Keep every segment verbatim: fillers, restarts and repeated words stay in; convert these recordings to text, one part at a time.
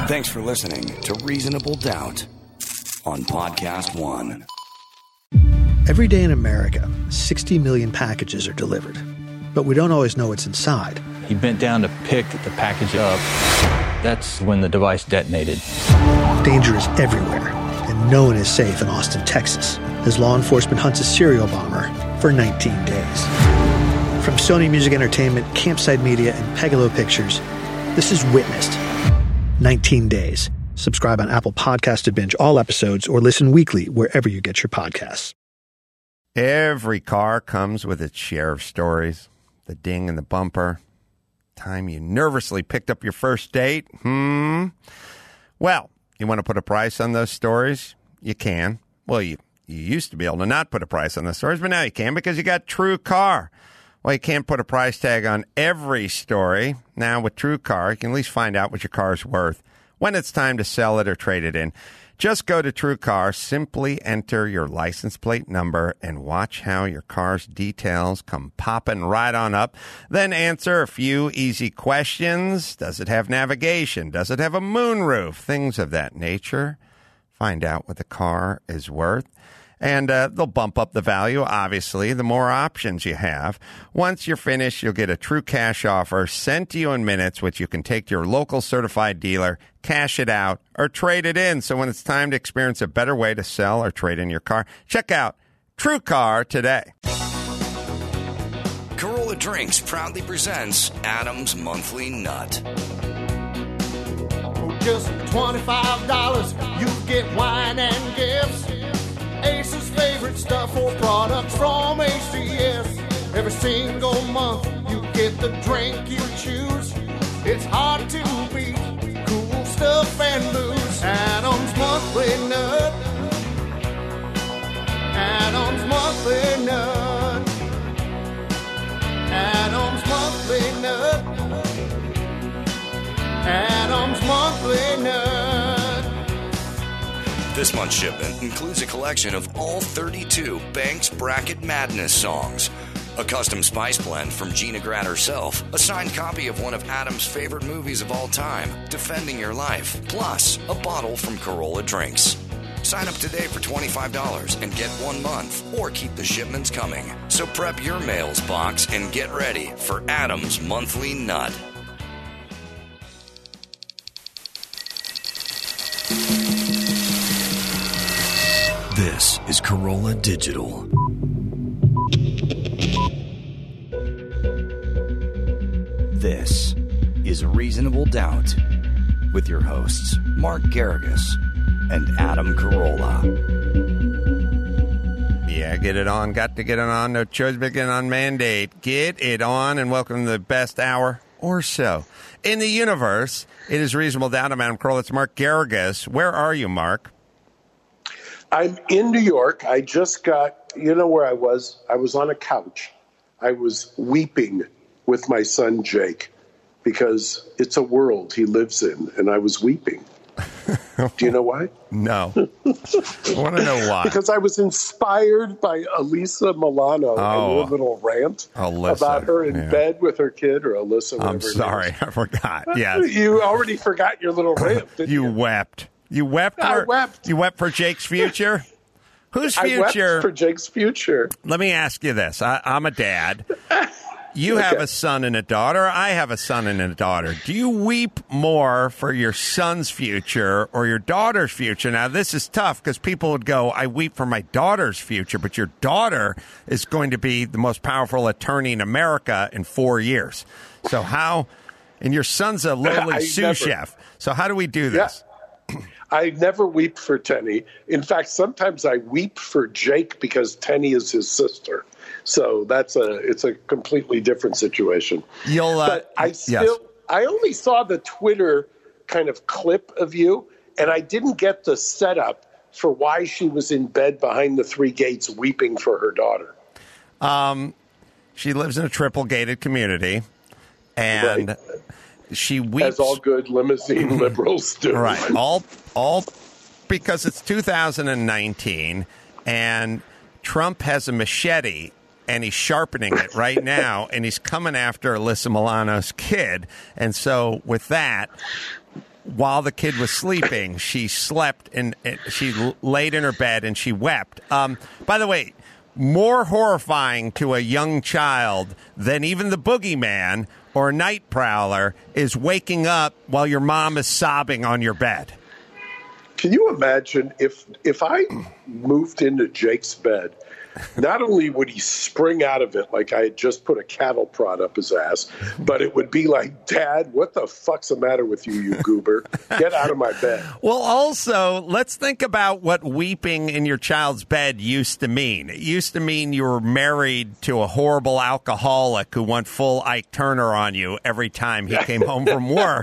Thanks for listening to Reasonable Doubt on Podcast One. Every day in America, sixty million packages are delivered, but we don't always know what's inside. He bent down to pick the package up. That's when the device detonated. Danger is everywhere, and no one is safe in Austin, Texas, as law enforcement hunts a serial bomber for nineteen days. From Sony Music Entertainment, Campside Media, and Pegalo Pictures, this is Witnessed. nineteen days. Subscribe on Apple Podcasts to binge all episodes or listen weekly wherever you get your podcasts. Every car comes with its share of stories. The ding in the bumper. Time you nervously picked up your first date. Hmm. Well, you want to put a price on those stories? You can. Well, you, you used to be able to not put a price on those stories, but now you can because you got TrueCar. Well, you can't put a price tag on every story. Now, with TrueCar, you can at least find out what your car is worth when it's time to sell it or trade it in. Just go to TrueCar, simply enter your license plate number, and watch how your car's details come popping right on up. Then answer a few easy questions. Does it have navigation? Does it have a moonroof? Things of that nature. Find out what the car is worth. And uh, they'll bump up the value, obviously, the more options you have. Once you're finished, you'll get a true cash offer sent to you in minutes, which you can take to your local certified dealer, cash it out, or trade it in. So when it's time to experience a better way to sell or trade in your car, check out TrueCar today. Corolla Drinks proudly presents Adam's Monthly Nut. For just twenty-five dollars, you get wine and gifts. Ace's favorite stuff or products from A C S. Every single month you get the drink you choose. It's hard to beat cool stuff and booze. Adam's Monthly Nut. Adam's Monthly Nut. Adam's Monthly Nut. Adam's Monthly Nut. This month's shipment includes a collection of all thirty-two Banks Bracket Madness songs, a custom spice blend from Gina Grad herself, a signed copy of one of Adam's favorite movies of all time, Defending Your Life, plus a bottle from Corolla Drinks. Sign up today for twenty-five dollars and get one month, or keep the shipments coming. So prep your mails box and get ready for Adam's Monthly Nut. This is Corolla Digital. This is Reasonable Doubt with your hosts, Mark Garrigus and Adam Carolla. Yeah, get it on. Got to get it on. No choice but get it on mandate. Get it on, and welcome to the best hour or so in the universe. It is Reasonable Doubt. I'm Adam Carolla. It's Mark Garrigus. Where are you, Mark? I'm in New York. I just got, you know where I was? I was on a couch. I was weeping with my son, Jake, because it's a world he lives in, and I was weeping. Do you know why? No. I want to know why. Because I was inspired by Alyssa Milano Oh. and her little rant Alyssa, about her in yeah. bed with her kid, or Alyssa. I'm sorry. I forgot. Yes. You already forgot your little rant, didn't you? You wept. You wept for, I wept. You wept for Jake's future? Whose I wept future? for Jake's future. Let me ask you this. I, I'm a dad. You Okay. have a son and a daughter. I have a son and a daughter. Do you weep more for your son's future or your daughter's future? Now, this is tough because people would go, I weep for my daughter's future, but your daughter is going to be the most powerful attorney in America in four years. So how, and your son's a lowly I sous never- chef. So how do we do this? I never weep for Tenny. In fact, sometimes I weep for Jake because Tenny is his sister. So that's a it's a completely different situation. You'll, uh, but I still yes. I only saw the Twitter kind of clip of you, and I didn't get the setup for why she was in bed behind the three gates weeping for her daughter. Um, she lives in a triple gated community, and Right. she weeps. As all good limousine liberals do. Right. All all because it's two thousand nineteen and Trump has a machete and he's sharpening it right now and he's coming after Alyssa Milano's kid. And so with that, while the kid was sleeping, she slept and and she l- laid in her bed and she wept. Um, by the way, more horrifying to a young child than even the boogeyman or a night prowler is waking up while your mom is sobbing on your bed. Can you imagine if if I moved into Jake's bed, not only would he spring out of it like I had just put a cattle prod up his ass, but it would be like, Dad, what the fuck's the matter with you, you goober? Get out of my bed. Well, also, let's think about what weeping in your child's bed used to mean. It used to mean you were married to a horrible alcoholic who went full Ike Turner on you every time he came home from work.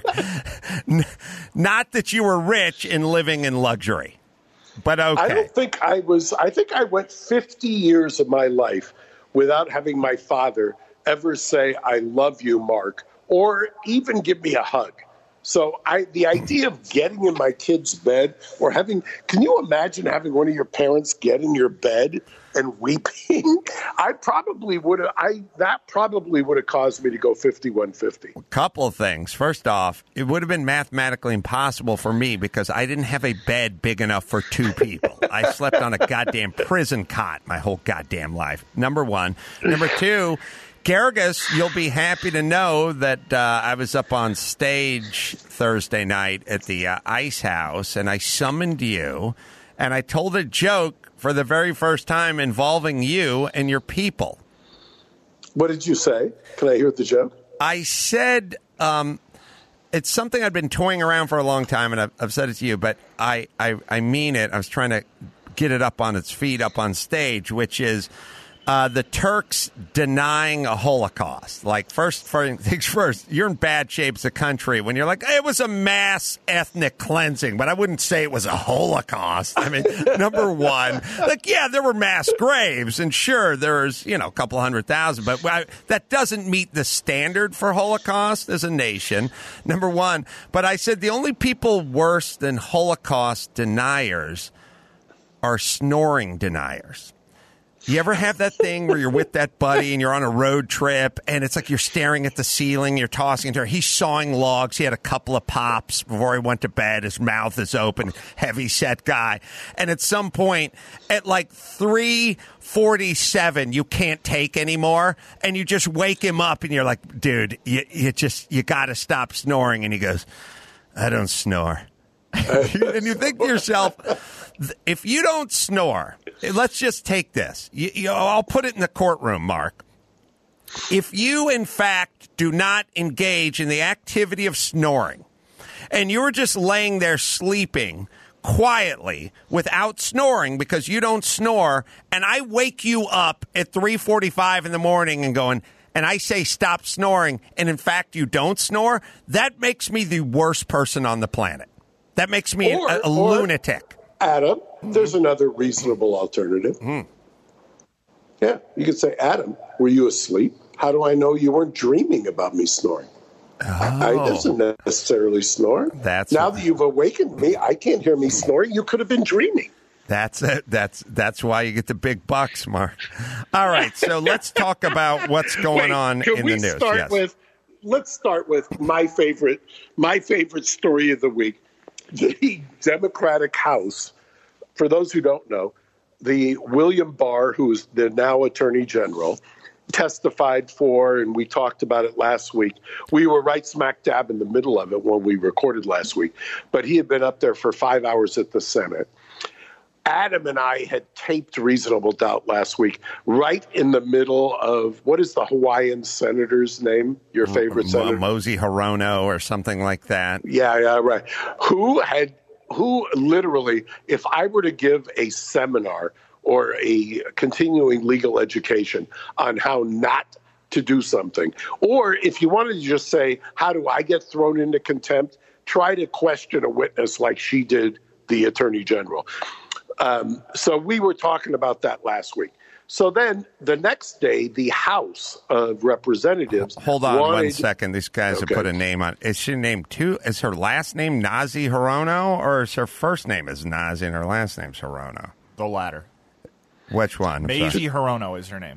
Not that you were rich and living in luxury. But okay. I don't think I was, I think I went fifty years of my life without having my father ever say, I love you, Mark, or even give me a hug. So I, the idea of getting in my kid's bed or having, can you imagine having one of your parents get in your bed and weeping? I probably would have, I, that probably would have caused me to go fifty-one fifty. A couple of things. First off, it would have been mathematically impossible for me because I didn't have a bed big enough for two people. I slept on a goddamn prison cot my whole goddamn life. Number one. Number two, Garrigus, you'll be happy to know that uh, I was up on stage Thursday night at the uh, Ice House, and I summoned you, and I told a joke for the very first time involving you and your people. What did you say? Can I hear the joke? I said um, it's something I've been toying around for a long time, and I've, I've said it to you, but I, I, I mean it. I was trying to get it up on its feet, up on stage, which is Uh, the Turks denying a Holocaust. Like, first, first things first, you're in bad shape as a country when you're like, it was a mass ethnic cleansing, but I wouldn't say it was a Holocaust. I mean, number one, like, yeah, there were mass graves, and sure, there's, you know, a couple hundred thousand, but I, that doesn't meet the standard for Holocaust as a nation, number one. But I said the only people worse than Holocaust deniers are snoring deniers. You ever have that thing where you're with that buddy and you're on a road trip and it's like you're staring at the ceiling, you're tossing it. He's sawing logs. He had a couple of pops before he went to bed. His mouth is open, heavy set guy. And at some point, at like three forty-seven, you can't take anymore. And you just wake him up and you're like, dude, you, you just, you got to stop snoring. And he goes, I don't snore. And you think to yourself, if you don't snore, let's just take this. You, you, I'll put it in the courtroom, Mark. If you, in fact, do not engage in the activity of snoring, and you were just laying there sleeping quietly without snoring because you don't snore, and I wake you up at three forty-five in the morning and going, and I say stop snoring, and in fact you don't snore, that makes me the worst person on the planet. That makes me or, a, a or, lunatic. Adam, there's another reasonable alternative. Mm. Yeah, you could say, Adam, were you asleep? How do I know you weren't dreaming about me snoring? Oh. I doesn't necessarily snore. That's now right. that you've awakened me, I can't hear me snoring. You could have been dreaming. That's it. That's that's why you get the big bucks, Mark. All right, so let's talk about what's going Wait, on can in we the news. Start yes. with, let's start with my favorite, my favorite story of the week. The Democratic House, for those who don't know, the William Barr, who is the now Attorney General, testified for, and we talked about it last week. We were right smack dab in the middle of it when we recorded last week, but he had been up there for five hours at the Senate. Adam and I had taped Reasonable Doubt last week, right in the middle of, what is the Hawaiian senator's name? Your favorite Mo- senator? Mosey Hirono or something like that. Yeah, yeah, right. Who had, who literally, if I were to give a seminar or a continuing legal education on how not to do something, or if you wanted to just say, how do I get thrown into contempt? Try to question a witness like she did the Attorney General. Um, so we were talking about that last week. So then the next day, the House of Representatives. Hold on wanted, one second. These guys okay. have put a name on. Is she named too? Is her last name Nazi Hirono, or is her first name is Nazi and her last name's Hirono? The latter. Which one? Meiji Hirono is her name.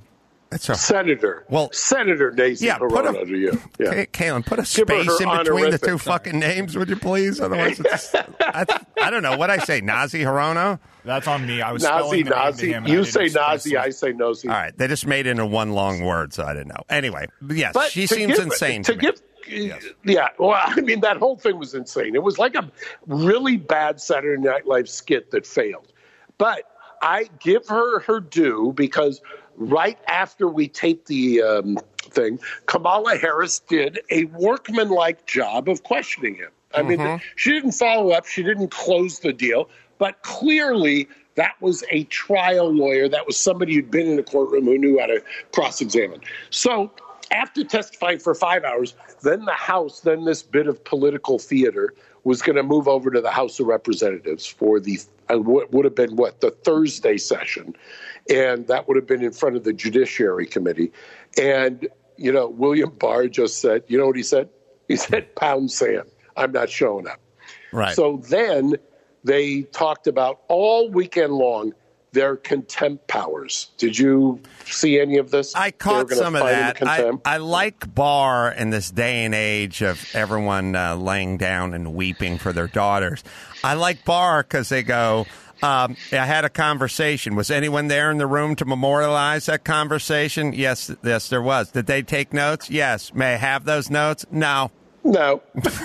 That's a, Senator. Well, Senator Nancy yeah, put Hirono a, to you. Yeah. K- Kaylin, put a Give her space her in between the honorific. two fucking names, would you please? Otherwise, it's, I, I don't know. What I say, Nazi Hirono? That's on me. I was Nazi, spelling the name to Nazi. him, and I You didn't say express Nazi, it. I say Nosy. All right. They just made it into one long word, so I didn't know. Anyway, yes, But she to seems give- insane to to me. give, Yes. Yeah, well, I mean, that whole thing was insane. It was like a really bad Saturday Night Live skit that failed. But I give her her due because right after we taped the um, thing, Kamala Harris did a workmanlike job of questioning him. I Mm-hmm. mean, she didn't follow up. She didn't close the deal. But clearly, that was a trial lawyer. That was somebody who'd been in a courtroom who knew how to cross-examine. So after testifying for five hours, then the House, then this bit of political theater was going to move over to the House of Representatives for the uh, what would have been what the Thursday session, and that would have been in front of the Judiciary Committee. And you know, William Barr just said, you know what he said? He said, "Pound sand. I'm not showing up." Right. So then they talked about all weekend long their contempt powers. Did you see any of this? I They were caught gonna some of fight him that. in I, contempt? I like Barr in this day and age of everyone uh, laying down and weeping for their daughters. I like Barr because they go, um, I had a conversation. Was anyone there in the room to memorialize that conversation? Yes, yes, there was. Did they take notes? Yes. May I have those notes? No. No,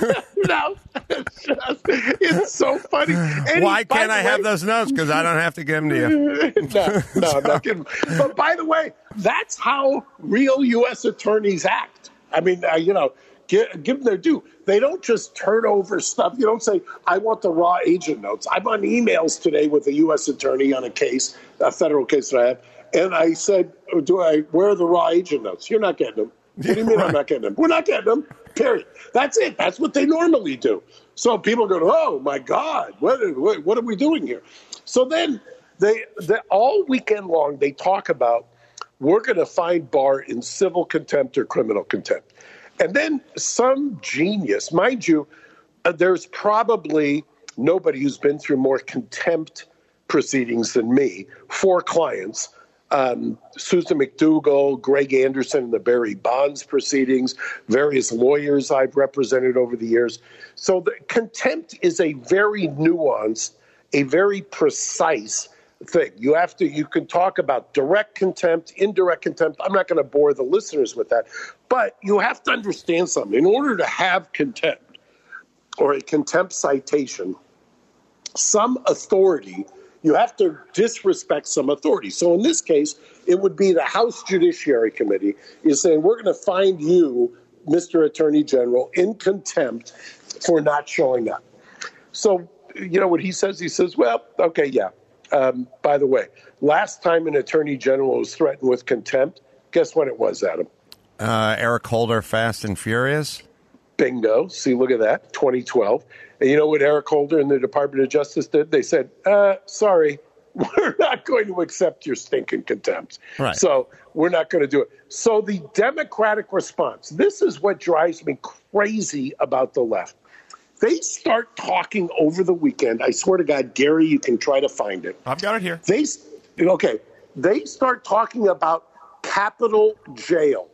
no. It's, just, it's so funny. And Why he- by can't the I have way- those notes? Because I don't have to give them to you. no, no, I'm not kidding. But by the way, that's how real U S attorneys act. I mean, uh, you know, give, give them their due. They don't just turn over stuff. You don't say, I want the raw agent notes. I'm on emails today with a U S attorney on a case, a federal case that I have. And I said, do I, where are the raw agent notes? You're not getting them. What do you mean I'm not getting them? We're not getting them. Period. That's it. That's what they normally do. So people go, oh, my God, what are, what, what are we doing here? So then they, they all weekend long, they talk about we're going to find Barr in civil contempt or criminal contempt. And then some genius, mind you, uh, there's probably nobody who's been through more contempt proceedings than me, four clients. Um, Susan McDougal, Greg Anderson, the Barry Bonds proceedings, various lawyers I've represented over the years. So the contempt is a very nuanced, a very precise thing. You have to, you can talk about direct contempt, indirect contempt. I'm not going to bore the listeners with that, but you have to understand something. In order to have contempt or a contempt citation, some authority, you have to disrespect some authority. So in this case, it would be the House Judiciary Committee is saying, we're going to find you, Mister Attorney General, in contempt for not showing up. So, you know what he says? He says, well, okay, yeah. Um, by the way, last time an Attorney General was threatened with contempt, guess when it was, Adam? Uh, Eric Holder, Fast and Furious. Bingo. See, look at that, twenty twelve. And you know what Eric Holder and the Department of Justice did? They said, uh, sorry, we're not going to accept your stinking contempt. Right. So we're not going to do it. So the Democratic response, this is what drives me crazy about the left. They start talking over the weekend. I swear to God, Gary, you can try to find it. I've got it here. They, okay, they start talking about Capitol Jail.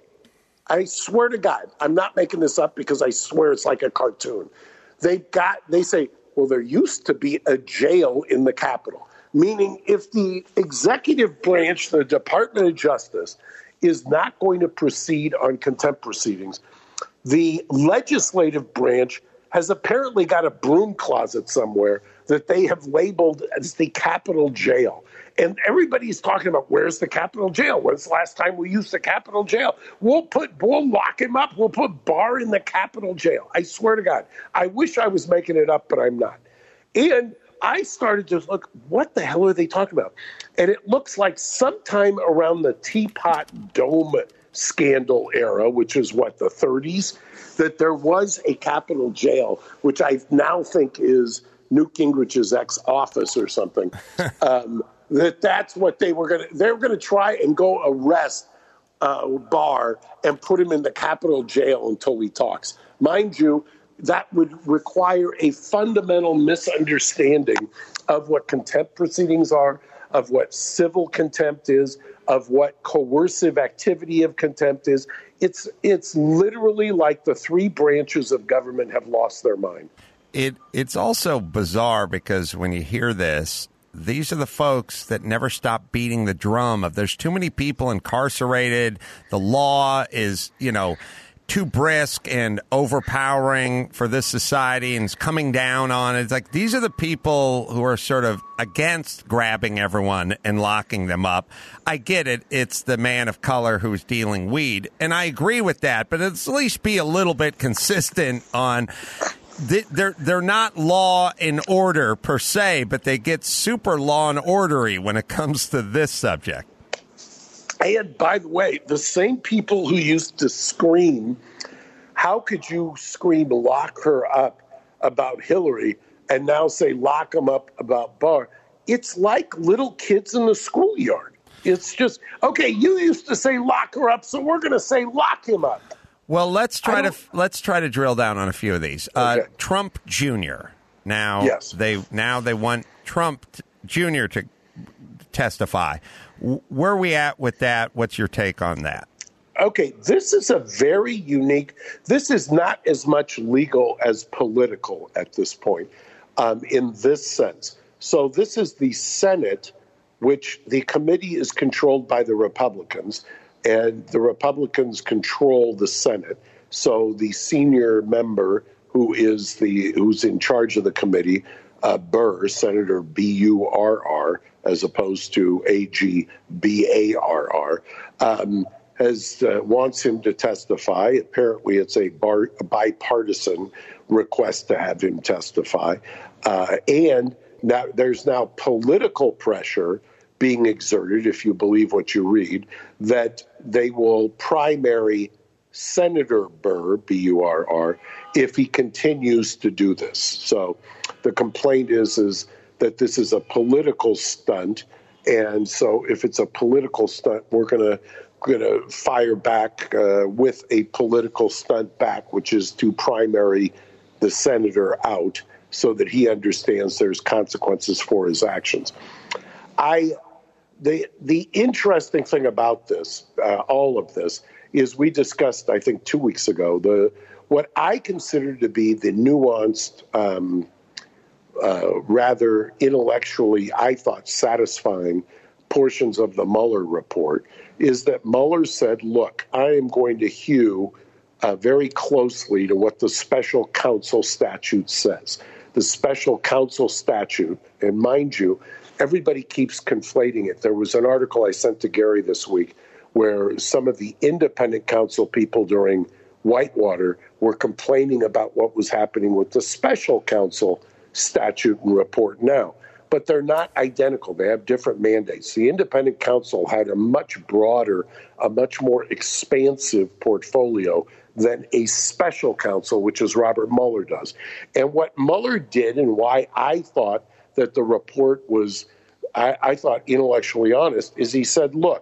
I swear to God, I'm not making this up because I swear it's like a cartoon. They got, they say, well, there used to be a jail in the Capitol, meaning if the executive branch, the Department of Justice, is not going to proceed on contempt proceedings, the legislative branch has apparently got a broom closet somewhere that they have labeled as the Capitol Jail. And everybody's talking about, where's the Capitol Jail? When's the last time we used the Capitol Jail? We'll put, we'll lock him up. We'll put Barr in the Capitol Jail. I swear to God. I wish I was making it up, but I'm not. And I started to look, what the hell are they talking about? And it looks like sometime around the Teapot Dome scandal era, which is what, the thirties, that there was a Capitol Jail, which I now think is Newt Gingrich's ex-office or something. Um, that that's what they were going to, they were going to try and go arrest uh, Barr and put him in the Capitol Jail until he talks. Mind you, that would require a fundamental misunderstanding of what contempt proceedings are, of what civil contempt is, of what coercive activity of contempt is. It's it's literally like the three branches of government have lost their mind. It it's also bizarre because when you hear this, these are the folks that never stop beating the drum of there's too many people incarcerated. The law is, you know, too brisk and overpowering for this society and is coming down on it. It's like these are the people who are sort of against grabbing everyone and locking them up. I get it. It's the man of color who's dealing weed. And I agree with that. But at least be a little bit consistent on they're they're not law and order per se, but they get super law and ordery when it comes to this subject. And by the way, the same people who used to scream, how could you scream lock her up about Hillary and now say lock him up about Barr? It's like little kids in the schoolyard. It's just, okay, you used to say lock her up, so we're going to say lock him up. Well, let's try to let's try to drill down on a few of these. Okay. Uh, Trump Junior Now yes. they now they want Trump Junior to testify. Where are we at with that? What's your take on that? Okay, this is a very unique, this is not as much legal as political at this point um, in this sense. So this is the Senate, which the committee is controlled by the Republicans, and the Republicans control the Senate. So the senior member who is the who's in charge of the committee, uh, Burr, Senator B U R R, as opposed to A G B A R R, um, has uh, wants him to testify. Apparently, it's a, bar, a bipartisan request to have him testify, uh, and now there's now political pressure being exerted, if you believe what you read, that they will primary Senator Burr, B U R R, if he continues to do this. So the complaint is is. that this is a political stunt, and so if it's a political stunt, we're going to going to fire back uh, with a political stunt back, which is to primary the senator out so that he understands there's consequences for his actions. I the the interesting thing about this, uh, all of this, is we discussed, I think, two weeks ago the what I consider to be the nuanced. Um, Uh, rather intellectually, I thought, satisfying portions of the Mueller report is that Mueller said, look, I am going to hew uh, very closely to what the special counsel statute says. The special counsel statute, and mind you, everybody keeps conflating it. There was an article I sent to Gary this week where some of the independent counsel people during Whitewater were complaining about what was happening with the special counsel statute and report now, but they're not identical. They have different mandates. The independent counsel had a much broader, a much more expansive portfolio than a special counsel, which is Robert Mueller does. And what Mueller did, and why I thought that the report was, I, I thought intellectually honest, is he said, look,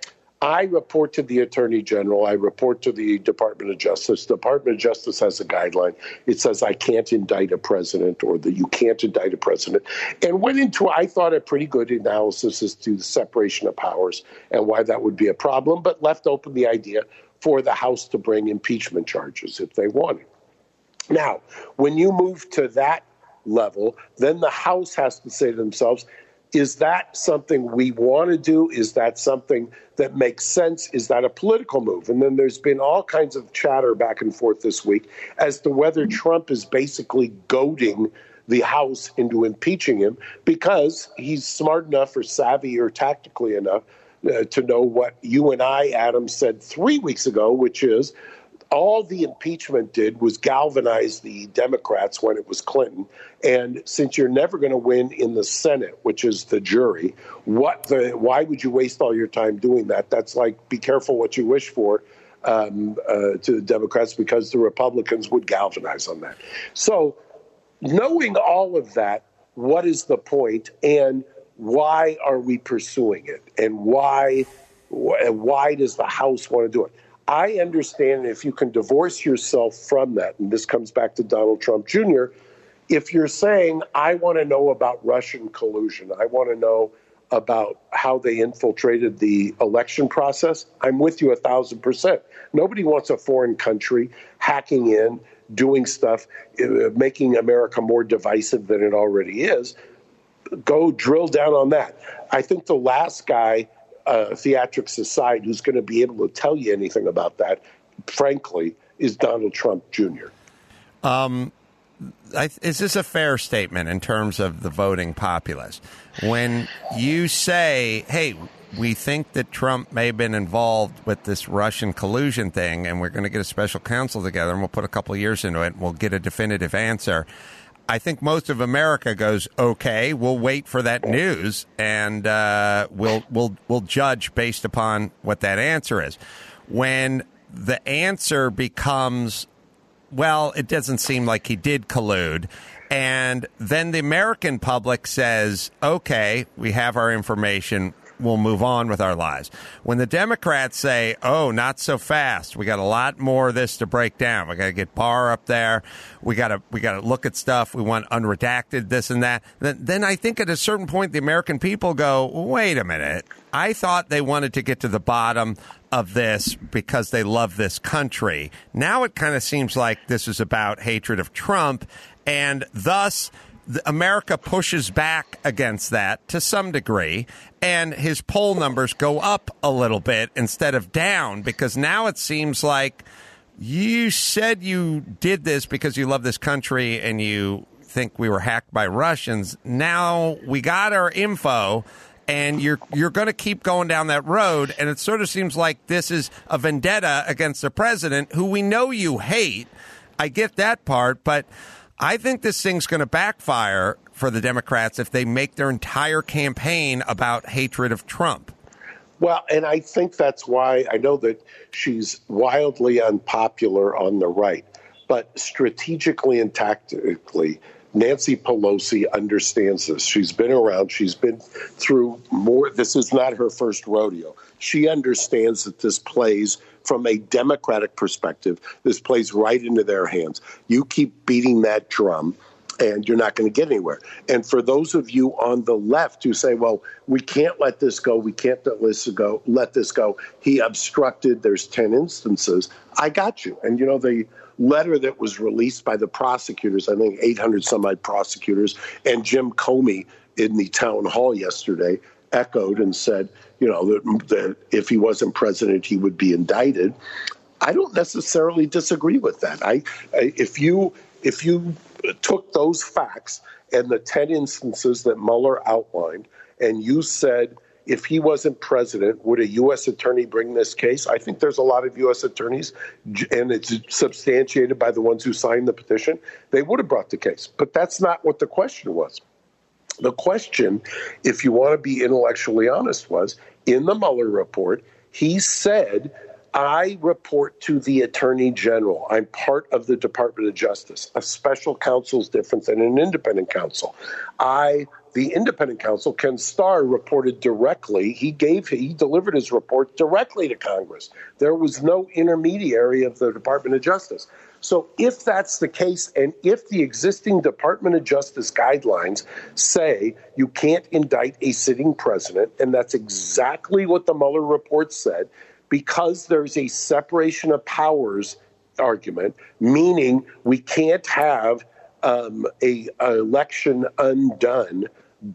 I report to the Attorney General. I report to the Department of Justice. The Department of Justice has a guideline. It says I can't indict a president, or that you can't indict a president, and went into, I thought, a pretty good analysis as to the separation of powers and why that would be a problem, but left open the idea for the House to bring impeachment charges if they wanted. Now, when you move to that level, then the House has to say to themselves, is that something we want to do? Is that something that makes sense? Is that a political move? And then there's been all kinds of chatter back and forth this week as to whether Trump is basically goading the House into impeaching him because he's smart enough or savvy or tactically enough uh, to know what you and I, Adam, said three weeks ago, which is all the impeachment did was galvanize the Democrats when it was Clinton. And since you're never going to win in the Senate, which is the jury, what the why would you waste all your time doing that? That's like, be careful what you wish for um, uh, to the Democrats, because the Republicans would galvanize on that. So knowing all of that, what is the point, and why are we pursuing it? And why, why does the House want to do it? I understand if you can divorce yourself from that, and this comes back to Donald Trump Junior, if you're saying, I want to know about Russian collusion, I want to know about how they infiltrated the election process, I'm with you a thousand percent. Nobody wants a foreign country hacking in, doing stuff, uh, making America more divisive than it already is. Go drill down on that. I think the last guy, uh, theatrics aside, who's going to be able to tell you anything about that, frankly, is Donald Trump Junior Um, I, is this a fair statement in terms of the voting populace? When you say, hey, we think that Trump may have been involved with this Russian collusion thing, and we're going to get a special counsel together, and we'll put a couple of years into it, and we'll get a definitive answer. I think most of America goes, okay, we'll wait for that news, and uh, we'll we'll we'll judge based upon what that answer is. When the answer becomes, well, it doesn't seem like he did collude, and then the American public says, okay, we have our information, we'll move on with our lives. When the Democrats say, oh, not so fast, we got a lot more of this to break down, we got to get Barr up there, we got to we got to look at stuff, we want unredacted this and that, then, then I think at a certain point the American people go, wait a minute, I thought they wanted to get to the bottom of this because they love this country. Now it kind of seems like this is about hatred of Trump, and thus America pushes back against that to some degree, and his poll numbers go up a little bit instead of down, because now it seems like you said you did this because you love this country and you think we were hacked by Russians. Now we got our info, and you're you're going to keep going down that road, and it sort of seems like this is a vendetta against the president, who we know you hate. I get that part, but I think this thing's going to backfire for the Democrats if they make their entire campaign about hatred of Trump. Well, and I think that's why I know that she's wildly unpopular on the right, but strategically and tactically, Nancy Pelosi understands this. She's been around. She's been through more. This is not her first rodeo. She understands that this plays from a Democratic perspective. This plays right into their hands. You keep beating that drum, and you're not going to get anywhere. And for those of you on the left who say, well, we can't let this go, we can't let this go, let this go. He obstructed. There's ten instances. I got you. And, you know, the letter that was released by the prosecutors, I think eight hundred some odd prosecutors, and Jim Comey in the town hall yesterday echoed and said, you know, that, that if he wasn't president, he would be indicted. I don't necessarily disagree with that. I, I if you if you took those facts and the ten instances that Mueller outlined, and you said, if he wasn't president, would a U S attorney bring this case? I think there's a lot of U S attorneys, and it's substantiated by the ones who signed the petition. They would have brought the case. But that's not what the question was. The question, if you want to be intellectually honest, was in the Mueller report, he said, I report to the attorney general. I'm part of the Department of Justice. A special counsel is different than an independent counsel. I The independent counsel, Ken Starr, reported directly. He gave, he delivered his report directly to Congress. There was no intermediary of the Department of Justice. So if that's the case, and if the existing Department of Justice guidelines say you can't indict a sitting president, and that's exactly what the Mueller report said, because there's a separation of powers argument, meaning we can't have um, a, a election undone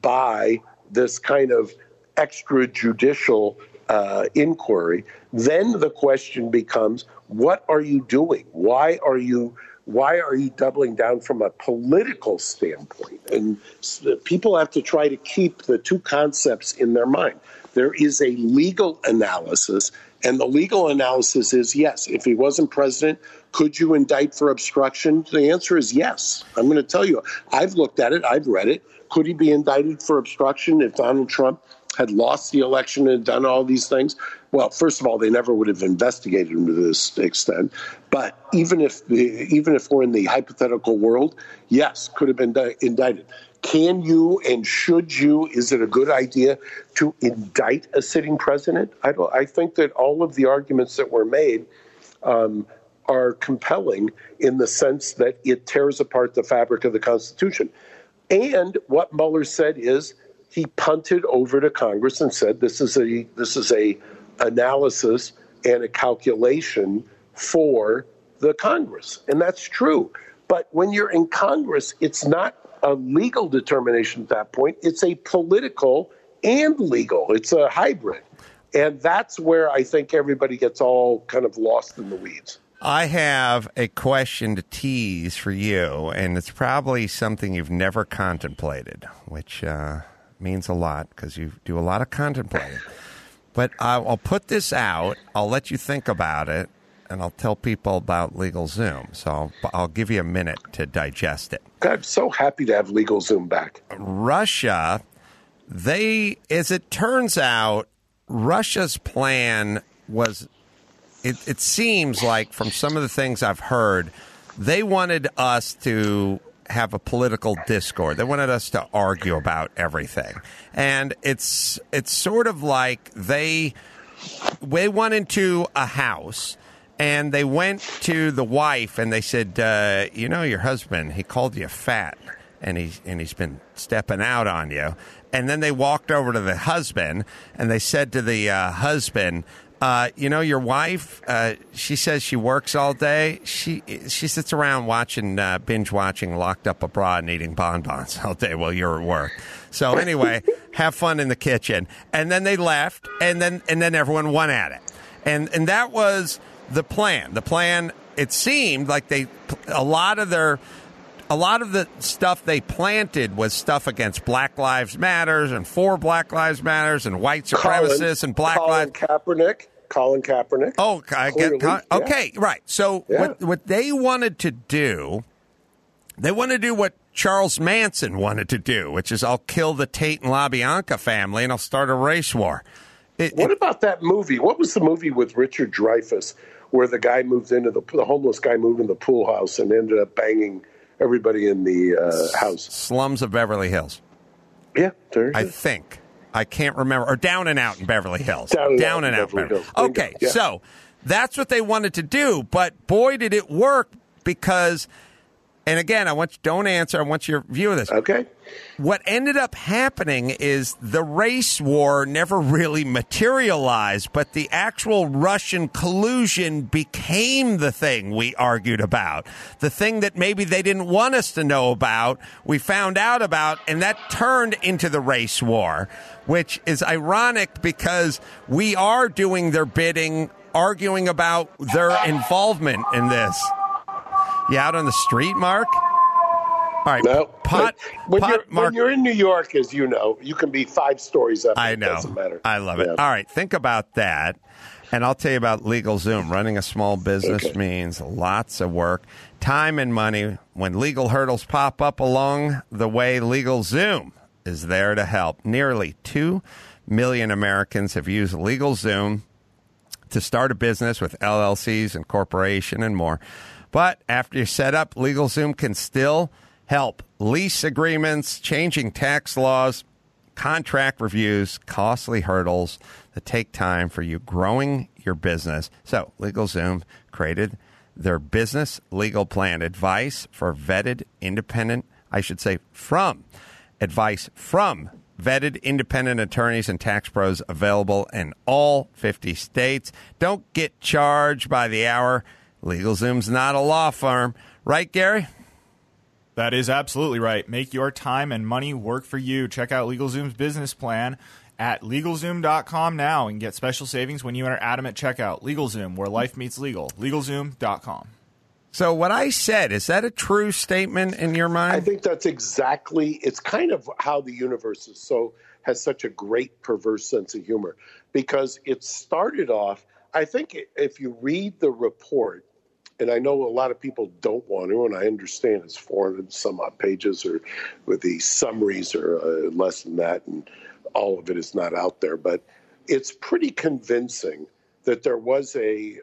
by this kind of extrajudicial uh, inquiry, then the question becomes, what are you doing? Why are you why are you doubling down from a political standpoint? And people have to try to keep the two concepts in their mind. There is a legal analysis, and the legal analysis is, yes, if he wasn't president, could you indict for obstruction? The answer is yes. I'm going to tell you, I've looked at it, I've read it. Could he be indicted for obstruction if Donald Trump had lost the election and done all these things? Well, first of all, they never would have investigated him to this extent. But even if the, even if we're in the hypothetical world, yes, could have been di- indicted. Can you and should you? Is it a good idea to indict a sitting president? I don't. I think that all of the arguments that were made um, are compelling in the sense that it tears apart the fabric of the Constitution. And what Mueller said is, he punted over to Congress and said, this is a this is a analysis and a calculation for the Congress. And that's true. But when you're in Congress, it's not a legal determination at that point. It's a political and legal. It's a hybrid. And that's where I think everybody gets all kind of lost in the weeds. I have a question to tease for you, and it's probably something you've never contemplated, which uh, means a lot because you do a lot of contemplating. But I'll, I'll put this out. I'll let you think about it, and I'll tell people about LegalZoom. So I'll, I'll give you a minute to digest it. I'm so happy to have LegalZoom back. Russia, they, as it turns out, Russia's plan was... It, it seems like from some of the things I've heard, they wanted us to have a political discord. They wanted us to argue about everything. And it's it's sort of like they they went into a house and they went to the wife and they said, uh, you know, your husband, he called you fat and he's, and he's been stepping out on you. And then they walked over to the husband and they said to the uh, husband, Uh, you know, your wife, uh, she says she works all day. She she sits around watching, uh, binge watching Locked Up Abroad and eating bonbons all day while you're at work. So anyway, have fun in the kitchen. And then they left, and then and then everyone went at it. And and that was the plan. The plan, it seemed like they, a lot of their, a lot of the stuff they planted was stuff against Black Lives Matters and for Black Lives Matters and white supremacists Colin, and Black Colin Lives Kaepernick. Colin Kaepernick. Oh, I get Clearly, okay, yeah. right. So Yeah. what what they wanted to do, they wanted to do what Charles Manson wanted to do, which is I'll kill the Tate and LaBianca family and I'll start a race war. It, What it, about that movie? What was the movie with Richard Dreyfuss where the guy moved into the the homeless guy moved into the pool house and ended up banging everybody in the uh, house? Slums of Beverly Hills. Yeah, there it I is. think. I can't remember. Or Down and Out in Beverly Hills. Down and Down Out and in Out. Beverly Beverly. Hills. Bingo. Okay, Yeah. so that's what they wanted to do. But boy, did it work because, and again, I want you, don't answer. I want your view of this. Okay. What ended up happening is the race war never really materialized, but the actual Russian collusion became the thing we argued about. The thing that maybe they didn't want us to know about, we found out about, and that turned into the race war, which is ironic because we are doing their bidding, arguing about their involvement in this. You out on the street, Mark? All right, No. pot, when, pot, you're, Mark. when you're in New York, as you know, you can be five stories up. I It know. doesn't matter. I love it. Yeah. All right, think about that. And I'll tell you about LegalZoom. Running a small business Okay. means lots of work, time and money. When legal hurdles pop up along the way, LegalZoom is there to help. Nearly two million Americans have used LegalZoom to start a business with L L Cs and corporation and more. But after you set up, LegalZoom can still help. Lease agreements, changing tax laws, contract reviews, costly hurdles that take time for you growing your business. So LegalZoom created their business legal plan, advice for vetted independent, I should say from, advice from vetted independent attorneys and tax pros available in all fifty states. Don't get charged by the hour. LegalZoom's not a law firm. Right, Gary? That is absolutely right. Make your time and money work for you. Check out LegalZoom's business plan at LegalZoom dot com now and get special savings when you enter Adam at checkout. LegalZoom, where life meets legal. LegalZoom dot com. So what I said, is that a true statement in your mind? I think that's exactly, it's kind of how the universe is so, has such a great perverse sense of humor because it started off, I think if you read the report, and I know a lot of people don't want to, and I understand it's four hundred some odd pages, or with the summaries are uh, less than that, and all of it is not out there. But it's pretty convincing that there was a,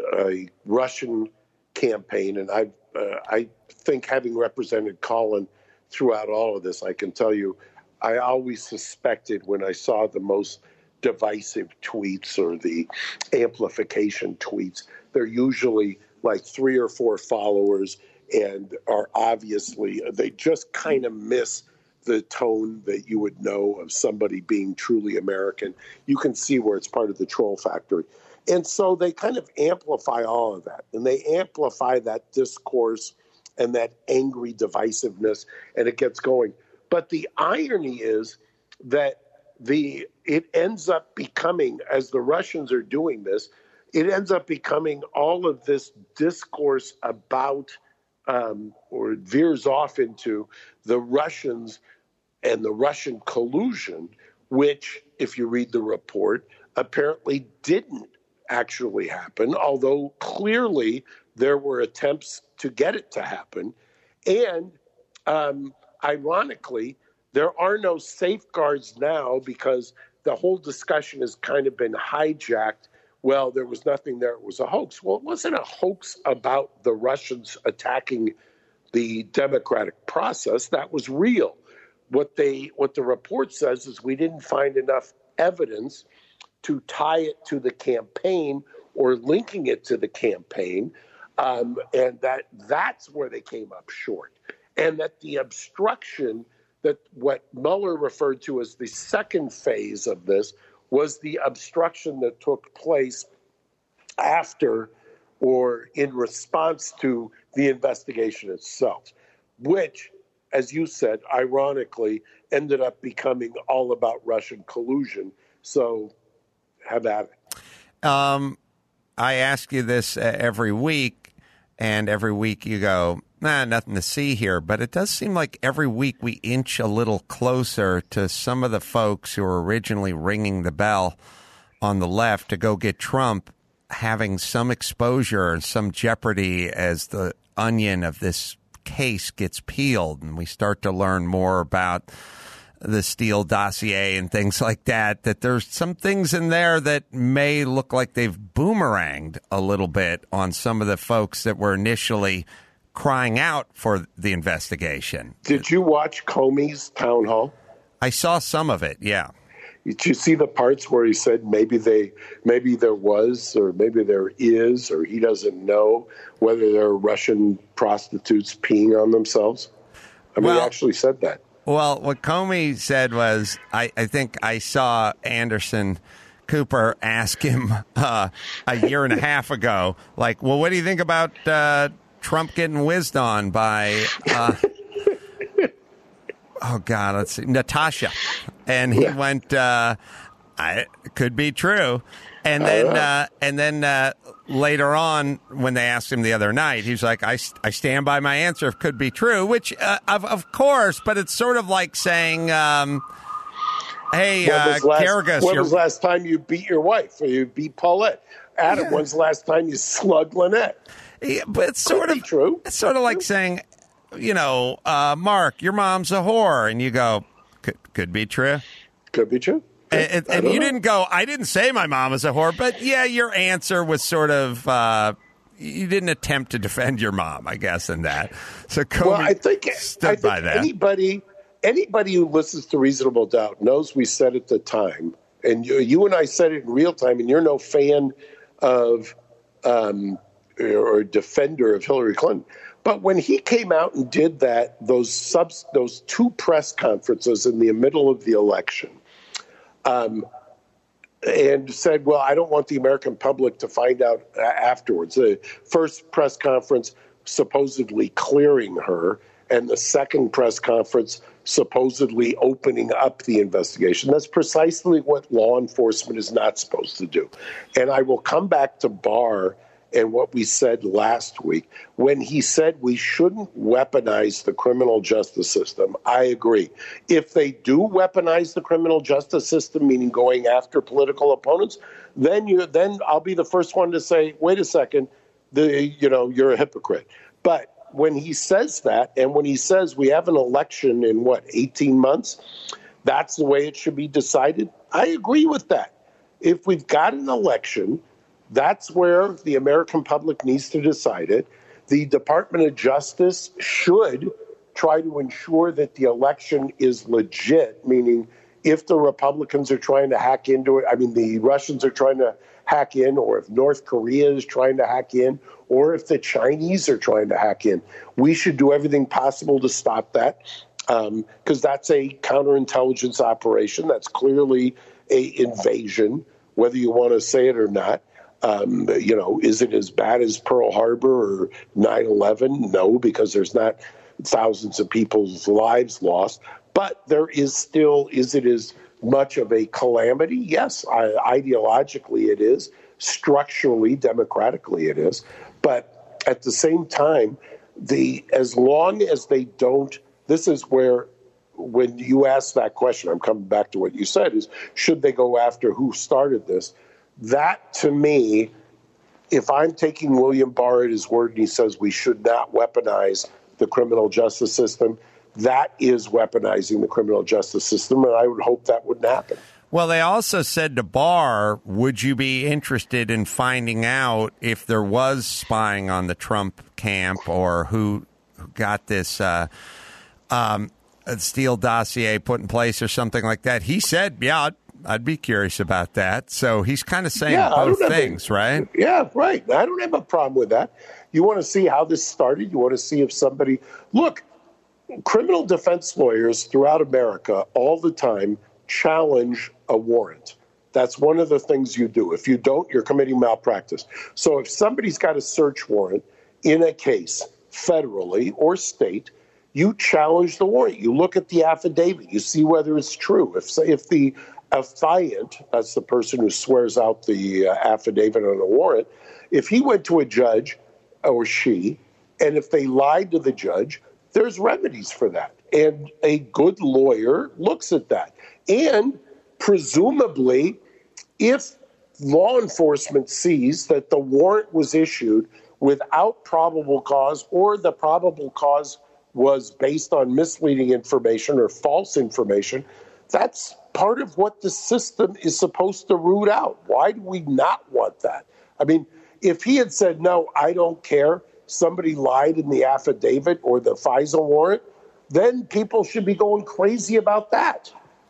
a Russian campaign, and I, uh, I think having represented Colin throughout all of this, I can tell you, I always suspected when I saw the most divisive tweets or the amplification tweets, they're usually like three or four followers and are obviously, they just kind of miss the tone that you would know of somebody being truly American. You can see where it's part of the troll factory. And so they kind of amplify all of that, and they amplify that discourse and that angry divisiveness, and it gets going. But the irony is that the it ends up becoming, as the Russians are doing this, it ends up becoming all of this discourse about, um, or it veers off into the Russians and the Russian collusion, which, if you read the report, apparently didn't actually happen, although clearly there were attempts to get it to happen. And um, ironically, there are no safeguards now because the whole discussion has kind of been hijacked. Well, there was nothing there. It was a hoax. Well, it wasn't a hoax about the Russians attacking the democratic process. That was real. What they, what the report says is we didn't find enough evidence to tie it to the campaign or linking it to the campaign, um, and that that's where they came up short. And that the obstruction, that what Mueller referred to as the second phase of this, was the obstruction that took place after or in response to the investigation itself, which, as you said, ironically, ended up becoming all about Russian collusion. So have at it. Um, I ask you this uh, every week, and every week you go, nah, nothing to see here. But it does seem like every week we inch a little closer to some of the folks who were originally ringing the bell on the left to go get Trump having some exposure and some jeopardy as the onion of this case gets peeled and we start to learn more about the Steele dossier and things like that, that there's some things in there that may look like they've boomeranged a little bit on some of the folks that were initially crying out for the investigation. Did you watch Comey's town hall? I saw some of it, yeah. Did you see the parts where he said maybe they, maybe there was, or maybe there is, or he doesn't know whether there are Russian prostitutes peeing on themselves? I mean, well, he actually said that. Well, what Comey said was, I, I think I saw Anderson Cooper ask him uh, a year and a half ago, like, well, what do you think about uh, Trump getting whizzed on by, uh, oh, God, let's see, Natasha. And he yeah. went, uh, I, it could be true. And then, uh, and then uh, later on, when they asked him the other night, he was like, I, I stand by my answer. It could be true, which, uh, of, of course, but it's sort of like saying, um, hey, uh, Garrigus. When was the last time you beat your wife or you beat Paulette? Adam, yeah. when's the last time you slugged Lynette? Yeah, but it's sort could of true. It's sort of like saying, you know, uh, Mark, your mom's a whore. And you go, could, could be true. Could be true. And, and you know. didn't go, I didn't say my mom was a whore, but yeah, your answer was sort of, uh, you didn't attempt to defend your mom, I guess, in that. So Comey well, I think, stood I think by that. Anybody, anybody who listens to Reasonable Doubt knows we said at the time, and you, you and I said it in real time, and you're no fan of um, or defender of Hillary Clinton. But when he came out and did that, those subs, those two press conferences in the middle of the election, Um, and said, well, I don't want the American public to find out afterwards. The first press conference supposedly clearing her, and the second press conference supposedly opening up the investigation. That's precisely what law enforcement is not supposed to do. And I will come back to Barr and what we said last week. When he said we shouldn't weaponize the criminal justice system, I agree. If they do weaponize the criminal justice system, meaning going after political opponents, then you then I'll be the first one to say, wait a second, the you know, you're a hypocrite. But when he says that, and when he says we have an election in what, eighteen months, that's the way it should be decided, I agree with that. If we've got an election, that's where the American public needs to decide it. The Department of Justice should try to ensure that the election is legit, meaning if the Republicans are trying to hack into it, I mean, the Russians are trying to hack in, or if North Korea is trying to hack in, or if the Chinese are trying to hack in, we should do everything possible to stop that. because um, that's a counterintelligence operation. That's clearly a invasion, whether you want to say it or not. Um, you know, is it as bad as Pearl Harbor or nine eleven? No, because there's not thousands of people's lives lost. But there is still, is it as much of a calamity? Yes, I, ideologically it is. Structurally, democratically it is. But at the same time, the as long as they don't, this is where, when you ask that question, I'm coming back to what you said, is should they go after who started this? That, to me, if I'm taking William Barr at his word and he says we should not weaponize the criminal justice system, that is weaponizing the criminal justice system, and I would hope that wouldn't happen. Well, they also said to Barr, would you be interested in finding out if there was spying on the Trump camp or who got this uh, um, Steele dossier put in place or something like that? He said, yeah, I'd, I'd be curious about that. So he's kind of saying yeah, both things, a, right? Yeah, right. I don't have a problem with that. You want to see how this started? You want to see if somebody... Look, criminal defense lawyers throughout America all the time challenge a warrant. That's one of the things you do. If you don't, you're committing malpractice. So if somebody's got a search warrant in a case, federally or state, you challenge the warrant. You look at the affidavit. You see whether it's true. If if the affiant, that's the person who swears out the uh, affidavit on a warrant, if he went to a judge or she, and if they lied to the judge, there's remedies for that. And a good lawyer looks at that. And presumably, if law enforcement sees that the warrant was issued without probable cause, or the probable cause was based on misleading information or false information, that's part of what the system is supposed to root out. Why do we not want that? I mean, if he had said, no, I don't care, somebody lied in the affidavit or the FISA warrant, then people should be going crazy about that.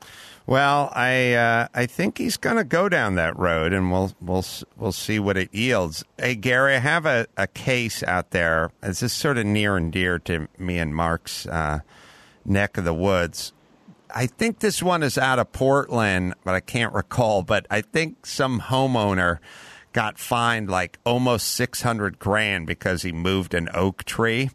Well, I uh, I think he's going to go down that road, and we'll we'll we'll see what it yields. Hey, Gary, I have a, a case out there. This is sort of near and dear to me and Mark's uh, neck of the woods. I think this one is out of Portland, but I can't recall. But I think some homeowner got fined like almost six hundred grand because he moved an oak tree.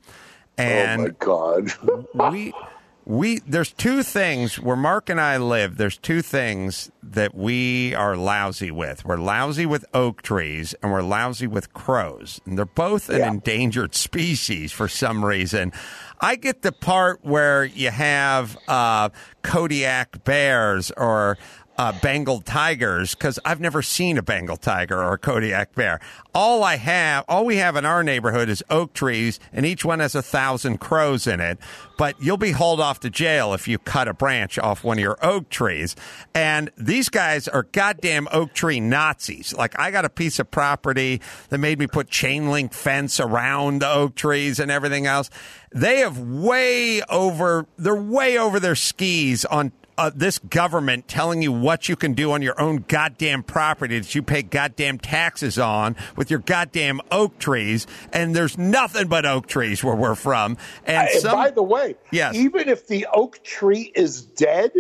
And oh my God. we we there's two things where Mark and I live. There's two things that we are lousy with. We're lousy with oak trees and we're lousy with crows. And they're both an yeah. endangered species for some reason. I get the part where you have uh, Kodiak bears or Uh, Bengal tigers, because I've never seen a Bengal tiger or a Kodiak bear. All I have, all we have in our neighborhood is oak trees, and each one has a thousand crows in it. But you'll be hauled off to jail if you cut a branch off one of your oak trees. And these guys are goddamn oak tree Nazis. Like, I got a piece of property that made me put chain link fence around the oak trees and everything else. They have way over, they're way over their skis on Uh, this government telling you what you can do on your own goddamn property that you pay goddamn taxes on with your goddamn oak trees, and there's nothing but oak trees where we're from. And uh, some, by the way, yes. even if the oak tree is dead,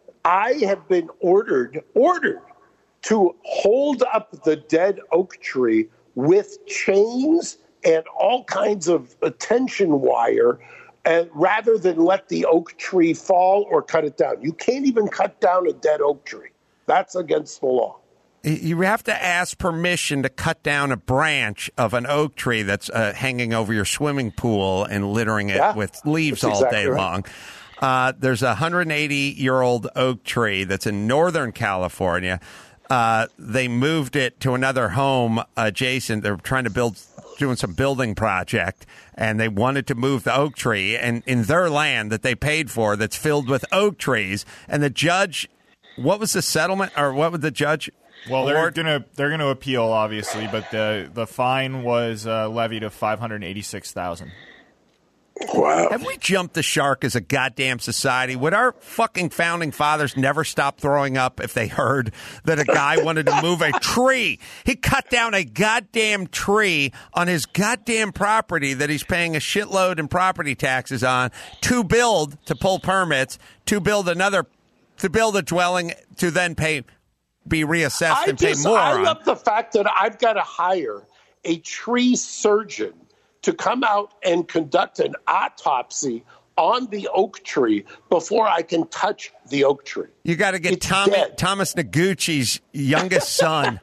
I have been ordered ordered to hold up the dead oak tree with chains and all kinds of tension wire, and rather than let the oak tree fall or cut it down. You can't even cut down a dead oak tree. That's against the law. You have to ask permission to cut down a branch of an oak tree that's uh, hanging over your swimming pool and littering it yeah, with leaves all exactly day right. long. Uh, there's a one hundred eighty-year-old oak tree that's in Northern California. Uh, they moved it to another home adjacent. They're trying to build, doing some building project, and they wanted to move the oak tree, and in their land that they paid for that's filled with oak trees. And the judge, what was the settlement, or what would the judge? Well, they're award? gonna they're gonna appeal, obviously, but the the fine was uh, levied of five hundred eighty six thousand. Wow. Have we jumped the shark as a goddamn society? Would our fucking founding fathers never stop throwing up if they heard that a guy wanted to move a tree? He cut down a goddamn tree on his goddamn property that he's paying a shitload in property taxes on to build, to pull permits, to build another, to build a dwelling, to then pay, be reassessed I and just, pay more I on. love the fact that I've got to hire a tree surgeon to come out and conduct an autopsy on the oak tree before I can touch the oak tree. You got to get It's Tommy, dead. Thomas Noguchi's youngest son.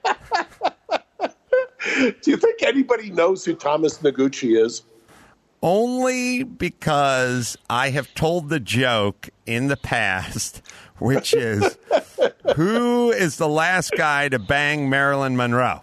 Do you think anybody knows who Thomas Noguchi is? Only because I have told the joke in the past, which is, who is the last guy to bang Marilyn Monroe?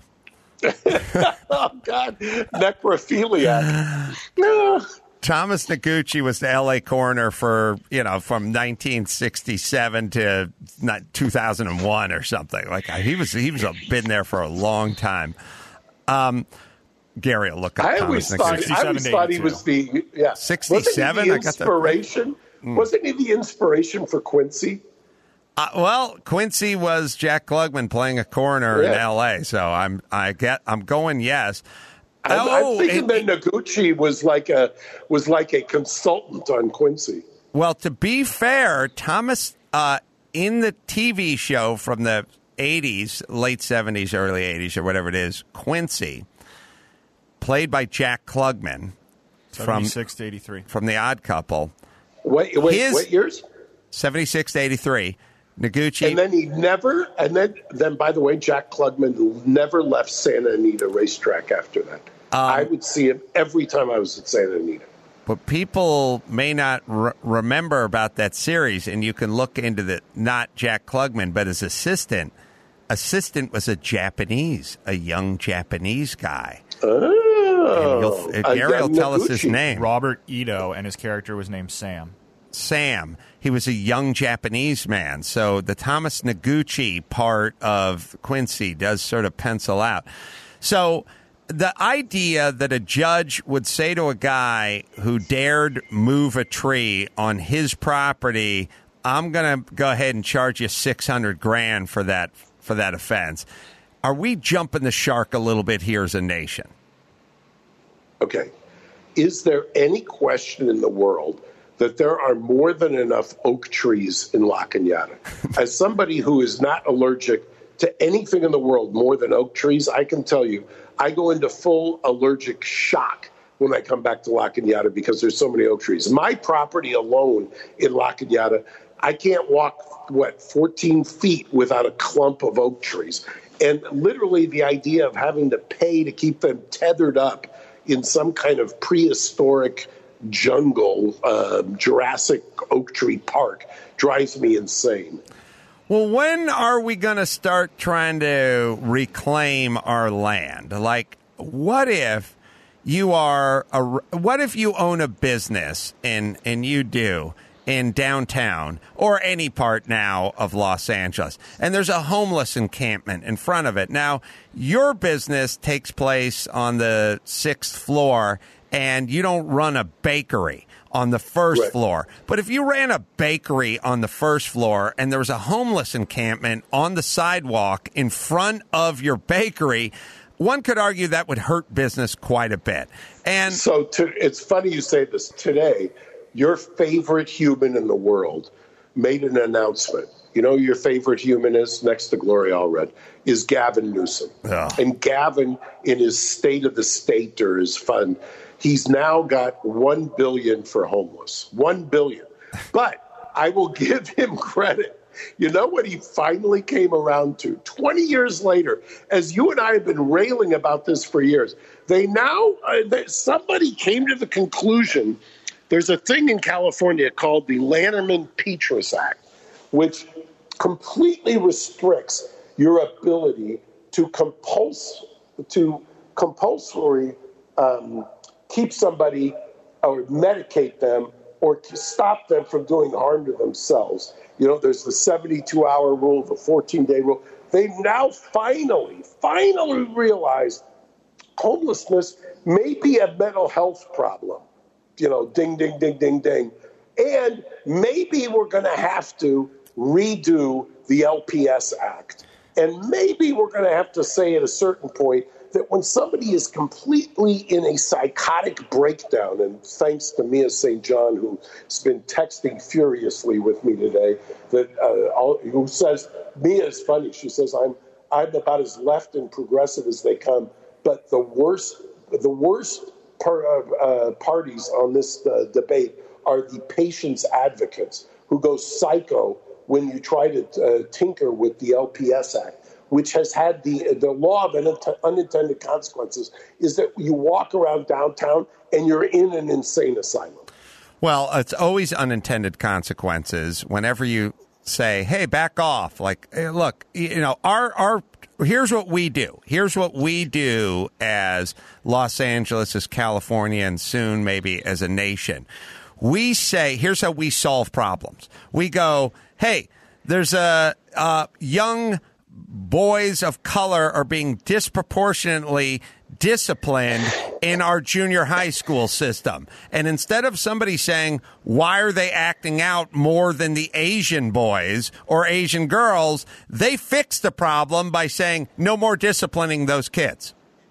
Oh, God. Necrophiliac. No. Thomas Noguchi was the L A coroner for, you know, from nineteen sixty-seven to not two thousand one or something. Like he was, he was been there for a long time. Um, Gary will look up I Thomas always thought, Noguchi. I always thought he was the, yeah. sixty-seven? Wasn't he I the got that. inspiration? Wasn't he the inspiration for Quincy? Uh, well, Quincy was Jack Klugman playing a coroner in Yeah. L A, so I'm I get I'm going yes. I'm, oh, I'm thinking it- that Noguchi was like a was like a consultant on Quincy. Well, to be fair, Thomas uh, in the T V show from the eighties, late seventies, early eighties, or whatever it is, Quincy, played by Jack Klugman from seventy-six to eighty-three. from The Odd Couple, Wait, wait, His- what years? seventy-six to eighty-three. Noguchi. And then he never, and then, then by the way, Jack Klugman never left Santa Anita racetrack after that. Um, I would see him every time I was at Santa Anita. What people may not re- remember about that series, and you can look into the not Jack Klugman, but his assistant. Assistant was a Japanese, a young Japanese guy. Oh, And you'll- Gary will tell us his Noguchi. name. Robert Ito, and his character was named Sam. Sam. He was a young Japanese man. So the Thomas Noguchi part of Quincy does sort of pencil out. So the idea that a judge would say to a guy who dared move a tree on his property, I'm going to go ahead and charge you six hundred grand for that for that offense. Are we jumping the shark a little bit here as a nation? Okay. Is there any question in the world that there are more than enough oak trees in La Cañada? As somebody who is not allergic to anything in the world more than oak trees, I can tell you, I go into full allergic shock when I come back to La Cañada because there's so many oak trees. My property alone in La Cañada, I can't walk, what, fourteen feet without a clump of oak trees. And literally the idea of having to pay to keep them tethered up in some kind of prehistoric jungle, uh, Jurassic oak tree park drives me insane. Well, when are we going to start trying to reclaim our land? Like, what if you are a, what if you own a business and and you do in downtown or any part now of Los Angeles, and there's a homeless encampment in front of it. Now, your business takes place on the sixth floor, and you don't run a bakery on the first Right. floor. But if you ran a bakery on the first floor and there was a homeless encampment on the sidewalk in front of your bakery, one could argue that would hurt business quite a bit. And So to, it's funny you say this. Today, your favorite human in the world made an announcement. You know who your favorite human is, next to Gloria Allred, is Gavin Newsom. Oh. And Gavin, in his State of the State or his fund, he's now got one billion dollars for homeless. one billion dollars. But I will give him credit. You know what he finally came around to? twenty years later, as you and I have been railing about this for years, they now, uh, they, somebody came to the conclusion there's a thing in California called the Lanterman-Petrus Act, which completely restricts your ability to compuls to compulsory um, keep somebody or medicate them or to stop them from doing harm to themselves. You know, there's the seventy-two hour rule, the fourteen day rule. They now finally, finally realized homelessness may be a mental health problem. you know, ding, ding, ding, ding, ding. And maybe we're going to have to redo the L P S Act. And maybe we're going to have to say at a certain point that when somebody is completely in a psychotic breakdown, and thanks to Mia Saint John, who's been texting furiously with me today, that uh, who says, Mia is funny. She says, I'm I'm about as left and progressive as they come, but the worst the worst par- uh, parties on this uh, debate are the patients' advocates who go psycho when you try to uh, tinker with the L P S Act, which has had the the law of unintended consequences, is that you walk around downtown and you're in an insane asylum. Well, it's always unintended consequences whenever you say, hey, back off. Like, hey, look, you know, our our here's what we do. Here's what we do as Los Angeles, as California, and soon maybe as a nation. We say, here's how we solve problems. We go, hey, there's a uh, young boys of color are being disproportionately disciplined in our junior high school system. And instead of somebody saying, why are they acting out more than the Asian boys or Asian girls, they fix the problem by saying, no more disciplining those kids.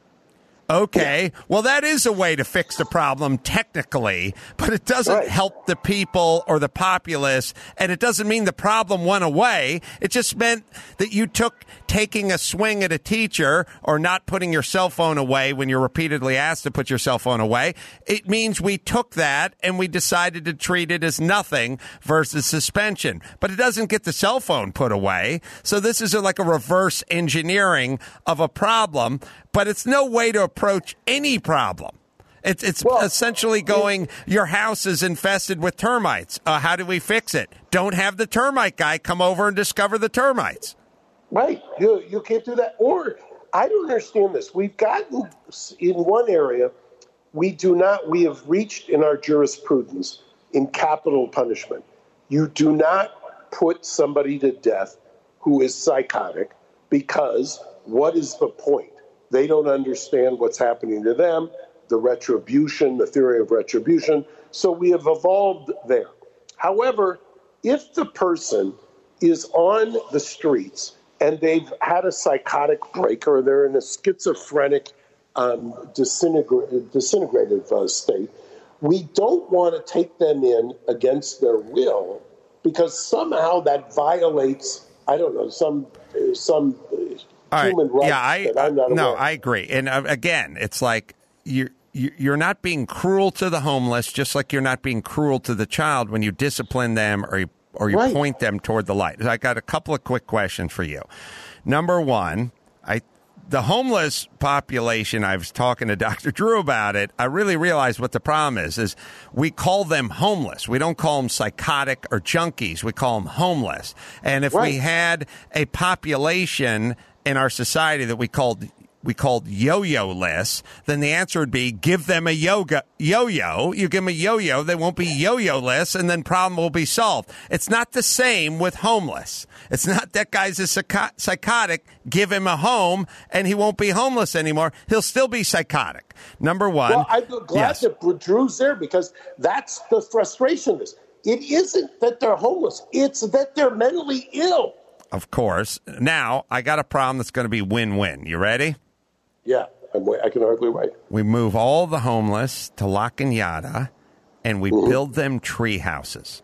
Okay, well, that is a way to fix the problem technically, but it doesn't right. help the people or the populace, and it doesn't mean the problem went away. It just meant that you took taking a swing at a teacher or not putting your cell phone away when you're repeatedly asked to put your cell phone away. It means we took that and we decided to treat it as nothing versus suspension, but it doesn't get the cell phone put away. So this is a, like a reverse engineering of a problem. But it's no way to approach any problem. It's it's well, essentially going, your house is infested with termites. Uh, how do we fix it? Don't have the termite guy come over and discover the termites. Right. You, you can't do that. Or, I don't understand this. We've gotten, in one area, we do not, we have reached in our jurisprudence in capital punishment. You do not put somebody to death who is psychotic, because what is the point? They don't understand what's happening to them, the retribution, the theory of retribution. So we have evolved there. However, if the person is on the streets and they've had a psychotic break or they're in a schizophrenic, um, disintegra- disintegrative uh, state, we don't want to take them in against their will, because somehow that violates, I don't know, some some. All human right. rights Yeah, I, that I'm not no, aware. I agree. And uh, again, it's like you're you're not being cruel to the homeless, just like you're not being cruel to the child when you discipline them or you, or you right. point them toward the light. I got a couple of quick questions for you. Number one, I the homeless population, I was talking to Doctor Drew about it. I really realized what the problem is, is we call them homeless. We don't call them psychotic or junkies. We call them homeless. And if right. we had a population in our society that we called we called yo-yo-less, then the answer would be give them a yoga yo-yo. You give them a yo-yo, they won't be yo-yo-less, and then problem will be solved. It's not the same with homeless. It's not that guy's a psycho- psychotic, give him a home, and he won't be homeless anymore. He'll still be psychotic. Number one. Well, I'm glad yes. that Drew's there, because that's the frustration of this. It isn't that they're homeless. It's that they're mentally ill. Of course. Now, I got a problem that's going to be win-win. You ready? Yeah, I'm, I can hardly wait. We move all the homeless to La Cañada, and we mm-hmm. build them tree houses.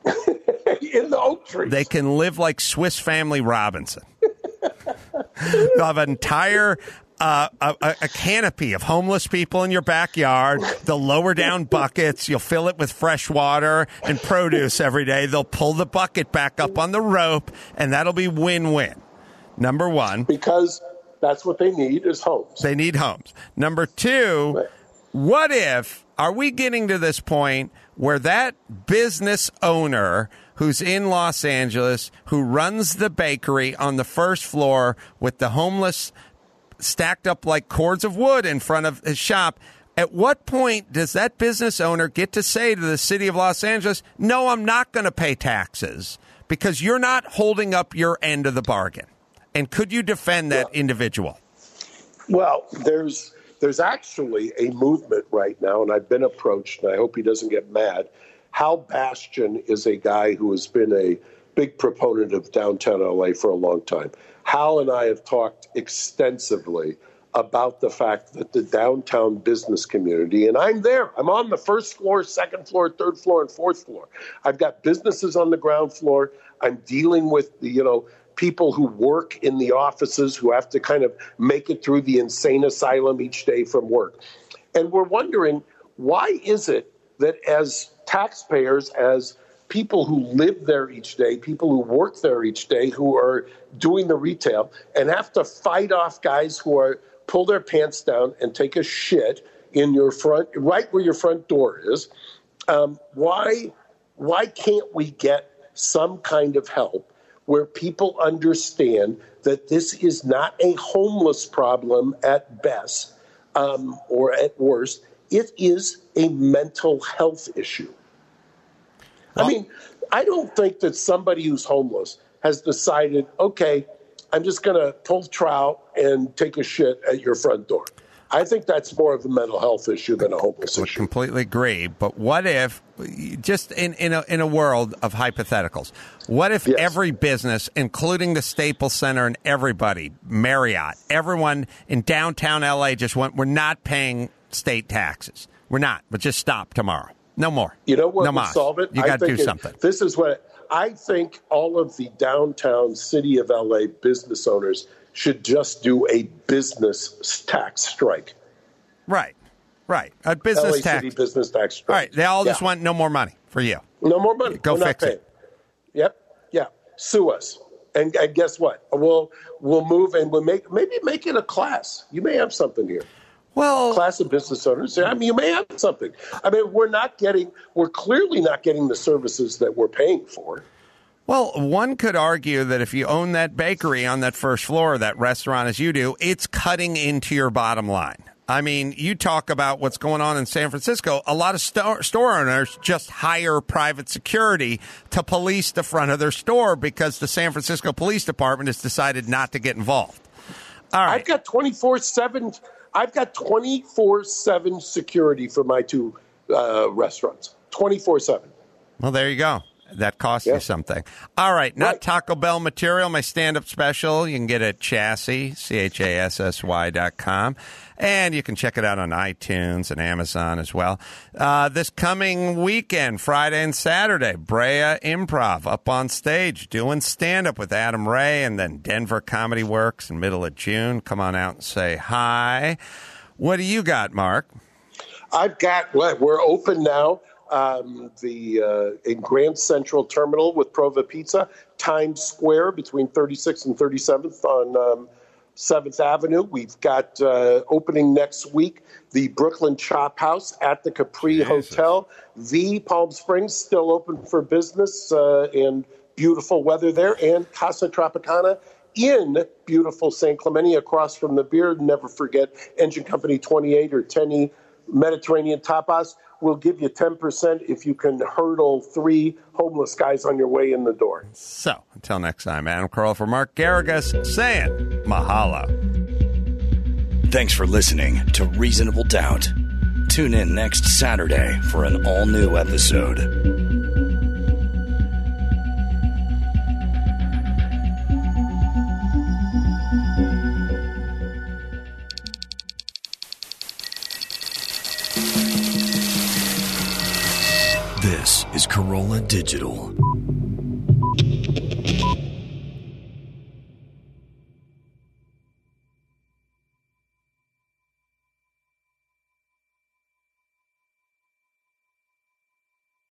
In the oak trees. They can live like Swiss Family Robinson. They'll have an entire uh, a, a canopy of homeless people in your backyard. They'll lower down buckets. You'll fill it with fresh water and produce every day. They'll pull the bucket back up on the rope, and that'll be win-win. Number one. Because that's what they need is homes. They need homes. Number two, right. What if, are we getting to this point where that business owner who's in Los Angeles, who runs the bakery on the first floor with the homeless stacked up like cords of wood in front of his shop, at what point does that business owner get to say to the city of Los Angeles, no, I'm not going to pay taxes because you're not holding up your end of the bargain? And could you defend that well, individual? Well, there's there's actually a movement right now, and I've been approached, and I hope he doesn't get mad. Hal Bastian is a guy who has been a big proponent of downtown L A for a long time. Hal and I have talked extensively about the fact that the downtown business community, and I'm there, I'm on the first floor, second floor, third floor, and fourth floor. I've got businesses on the ground floor. I'm dealing with the, you know, people who work in the offices who have to kind of make it through the insane asylum each day from work. And we're wondering, why is it that as taxpayers, as people who live there each day, people who work there each day, who are doing the retail and have to fight off guys who are pull their pants down and take a shit in your front, right where your front door is. Um, why, why can't we get some kind of help where people understand that this is not a homeless problem at best um, or at worst? It is a mental health issue. I mean, I don't think that somebody who's homeless has decided, okay, I'm just going to pull trout and take a shit at your front door. I think that's more of a mental health issue than a homeless I issue. completely agree. But what if, just in, in, a, in a world of hypotheticals, what if Yes. every business, including the Staples Center and everybody, Marriott, everyone in downtown L A just went, we're not paying state taxes. We're not, but just stop tomorrow. No more. You know what no would mas. solve it? You I got to do think it- something. This is what I think all of the downtown city of L A business owners should just do a business tax strike. Right, right. A business L A tax. City business tax strike. All right, they all just Yeah. want no more money for you. No more money. Go We're not fix it. paying. Yep. Yeah. Sue us. And, and guess what? We'll we'll move and we'll make maybe make it a class. You may have something here. Well, Class of business owners. I mean, you may have something. I mean, we're not getting. We're clearly not getting the services that we're paying for. Well, one could argue that if you own that bakery on that first floor, that restaurant as you do, it's cutting into your bottom line. I mean, you talk about what's going on in San Francisco. A lot of store, store owners just hire private security to police the front of their store because the San Francisco Police Department has decided not to get involved. All right. I've got twenty-four seven. I've got twenty-four seven security for my two uh, restaurants. twenty-four seven. Well, there you go. That costs Yeah. you something. All right. Not Right. Taco Bell material. My stand-up special. You can get it at Chassis, C H A S S Y dot com. And you can check it out on iTunes and Amazon as well. Uh, this coming weekend, Friday and Saturday, Brea Improv up on stage doing stand-up with Adam Ray, and then Denver Comedy Works in middle of June. Come on out and say hi. What do you got, Mark? I've got. Well, we're open now. Um, the uh, in Grand Central Terminal with Prova Pizza, Times Square between thirty-sixth and thirty-seventh on um, seventh Avenue. We've got uh, opening next week the Brooklyn Chop House at the Capri Jesus. Hotel. The Palm Springs still open for business uh, and beautiful weather there, and Casa Tropicana in beautiful San Clemente across from the beer. Never forget Engine Company twenty-eight or Tenny Mediterranean Tapas. Will give you ten percent if you can hurdle three homeless guys on your way in the door. So, until next time, Adam Carolla for Mark Garrigus saying mahalo. Thanks for listening to Reasonable Doubt. Tune in next Saturday for an all-new episode. This is Corolla Digital.